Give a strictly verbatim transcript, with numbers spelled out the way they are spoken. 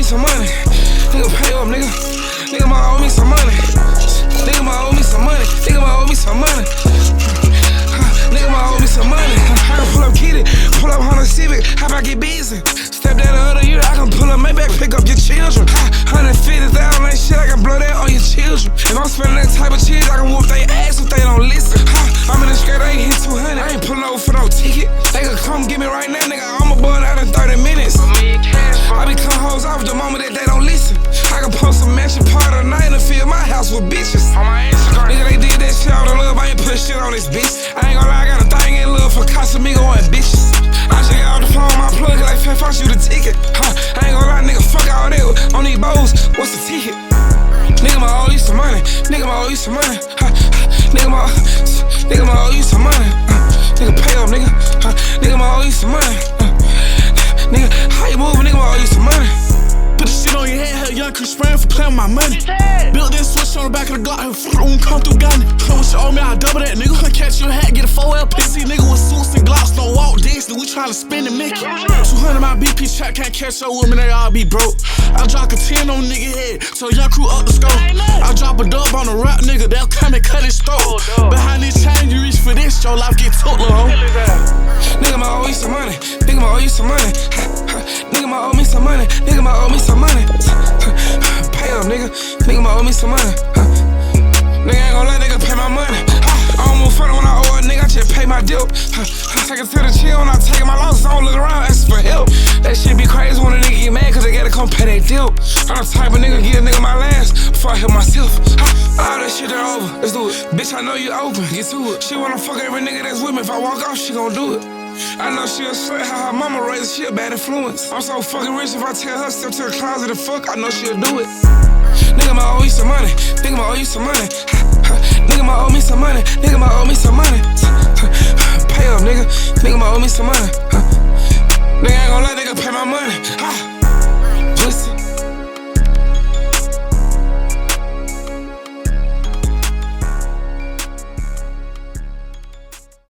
me some money. Nigga pay up, nigga. Nigga might owe me some money. Nigga might owe me some money. Nigga might owe me some money. Nigga might owe me some money. I can pull up Kitty, pull up Honda Civic. How about get busy? Step that the other year, I can pull up Maybach, pick up your children. one hundred fifty thousand ain't shit, I can blow that on your children. If I'm spending that type of cheese, I can whoop they ass if they don't listen. I'm in the straight, I ain't hit two hundred. I ain't pulling over for no ticket. They could come get me right now, nigga. I'm a bun out in thirty minutes. I be cutting hoes off the moment that they don't listen. I can post a mansion part of the night and fill my house with bitches. On my Instagram. Nigga, they did that shit out of love. I ain't put shit on this bitch. I ain't gon' lie, I got a thing in love for Casamigo and bitches. I just got off the phone, my plug like Fat Fox, you the ticket. Huh, I ain't gon' lie, nigga, fuck all that. On these bows, what's the ticket? Nigga, my owe you some money. Nigga, my owe you some money. Huh, nigga, my, nigga, my owe you some money. Uh, nigga, pay up, nigga. Huh, nigga, my owe you some money. Uh, nigga, how you moving? Nigga, my owe you some money. Put the shit on your head, had young Chris spraying for playing with my money. Built this switch on the back of the Glock, and come through gun. Play with your old man, I double that, nigga. Catch your hat, get a four L P C, nigga with suits and glocks, no walk Disney. We tryna spin the Mickey. two hundred my B P track, can't catch your women, they all be broke. I drop a ten on nigga head, so young crew up the scope. I drop a dub on a rap nigga, they'll come and cut his throat. Behind this chain, you reach for this, your life get took, lil' ho. Nigga, my owe you some money. Nigga, my owe you some money. Nigga, my owe me some money. Nigga, my owe me some money. Pay up, nigga. Nigga, my owe me some money. Nigga ain't gon' let nigga pay my money. I don't move funny when I owe a nigga, I just pay my dip. I take it to the chill when I take my losses, I don't look around, ask for help. That shit be crazy when a nigga get mad cause they gotta come pay their dip. I'm the type of nigga give a nigga my last before I help myself. All that shit are over, let's do it. Bitch, I know you open, get to it. She wanna fuck every nigga that's with me, if I walk off, she gon' do it. I know she a slut, how her mama raised, she a bad influence. I'm so fucking rich, if I tell her step to the closet and fuck, I know she'll do it. Nigga, my owe you some money. Nigga, my owe you some money. Nigga, my owe me some money. Nigga, my owe me some money. Pay up, nigga. Nigga, my owe me some money. Nigga ain't gon' let nigga pay my money.